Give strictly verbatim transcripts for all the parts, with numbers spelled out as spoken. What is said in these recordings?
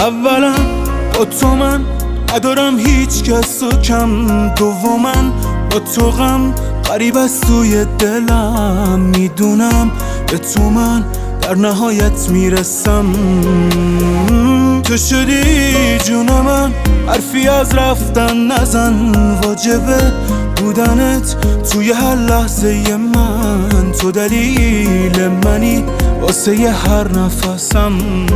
اولا با تو من ندارم هیچ کس و کم، دوما با تو غم غریب از توی دلم، میدونم به تو من در نهایت میرسم. تو شدی جون من، حرفی از رفتن نزن، واجبه بودنت توی هر لحظه من، تو دلیل منی واسه ی هر نفسم.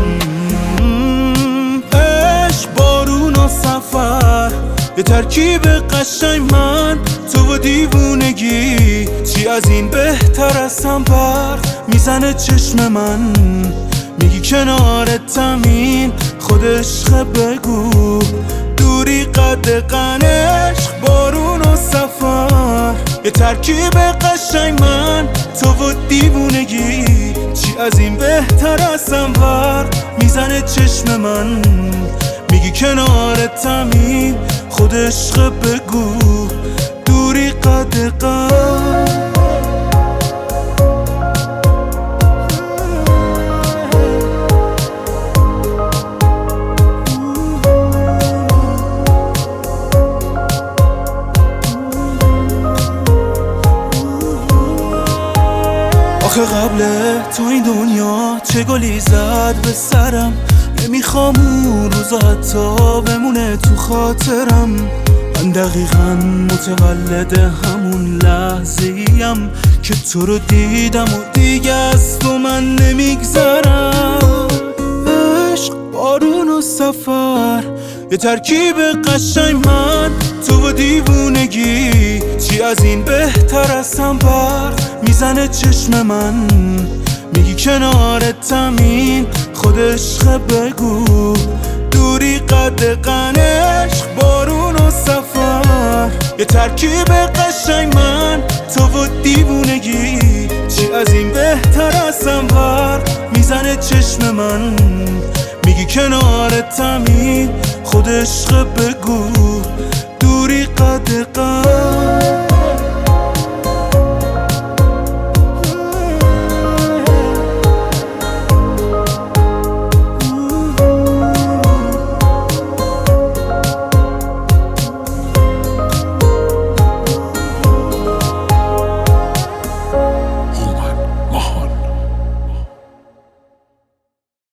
عشق بارون و سفر یه ترکیب قشنگ، من تو و دیوونگی، چی از این بهتر از هم برق میزنه چشم من، میگی کنارتم این خود عشق، بگو دوری قد عشق بارون و سفر یه ترکیب قشنگ، من تو و دیوونگی، چی از این بهتر از هم برق میزنه چشم من، میگی کنارتم این خود عشق، بگو دوری قد قد. آخه قبل تو این دنیا چه گلی زد به سرم، نمیخوام اون روزا حتی بمونه تو خاطرم. من دقیقا متولد همون لحظه‌ایم که تو رو دیدم و دیگه از تو من نمیگذرم. عشق بارون و سفر یه ترکیب قشنگ، من تو و دیوونگی، چی از این بهتر از هم برق میزنه چشم من، میگی کنارتم این خود عشق، بگو دوری قد عشق بارون و سفر یه ترکیب قشنگ، من تو و دیوونگی، چی از این بهتر از هم برق میزنه چشم من، میگی کنارتم این خود عشق، بگو دوری قد قد.